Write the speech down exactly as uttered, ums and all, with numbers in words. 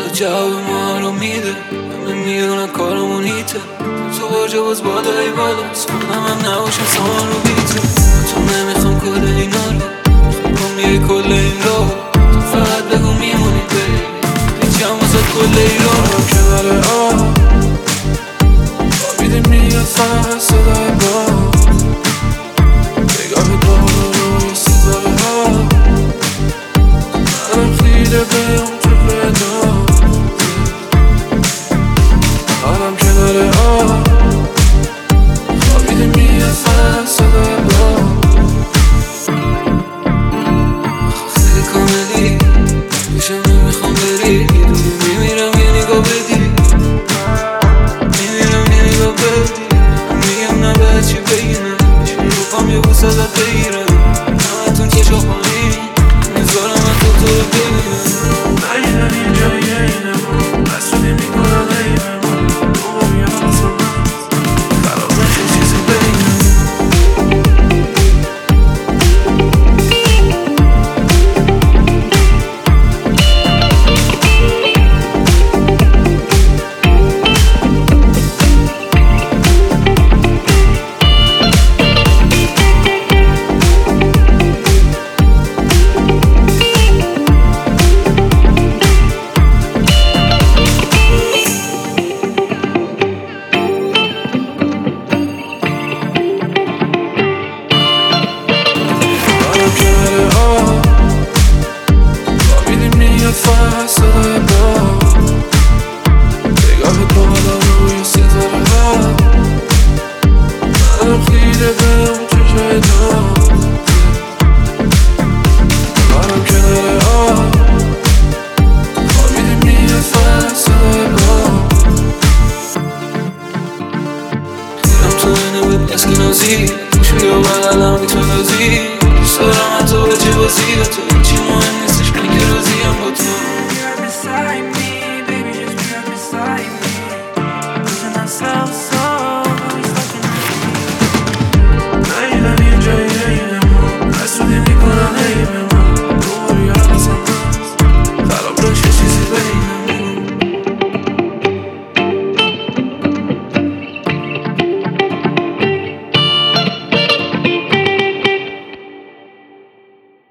جواب ما رو میده، همه میدونن کارمون هیته. تو برج باز بالای بالاست، خودم هم نباشم سامان رو بیته. تو نمیخوام کل اینا رو، میخوام یه کل این رو. تو فقط بگو میمونی بری، پیچم واسه کل این رو. کنار آب خوابیدیم میاد فقط صدای باد، نگاه بالا روی ستاره ها. منم خیره به اون جلوه داد، منم کنار آب خوابیدیم میاد فقط صدای باد. خیلی کاملی پیشم نمیخوام بری، میدونی میمیرم یه نگاه بدی، میمیرم یه نگاه بدی. میگم نه باید چی بگیرم، میشون روپام یه بوس ازت بگیرم. همتون چشا خونی میذارم من تو تو رو ببینم. نگیرم اینجا یه اینه ما مسئولی میکنم نیمه ما دوبا میاد واسه من خراب نشه چیزی بگیرم. فقط صدای باد، نگاهت بالا روی ستاره ها. منم خیره به اون چشای داد، منم کنار آب خوابیدیم میاد فقط صدای باد. خیرم تو اینه به اسکنازی، گوشی و بغلم میتونازی. دوست دارم حتی به چه بازی تو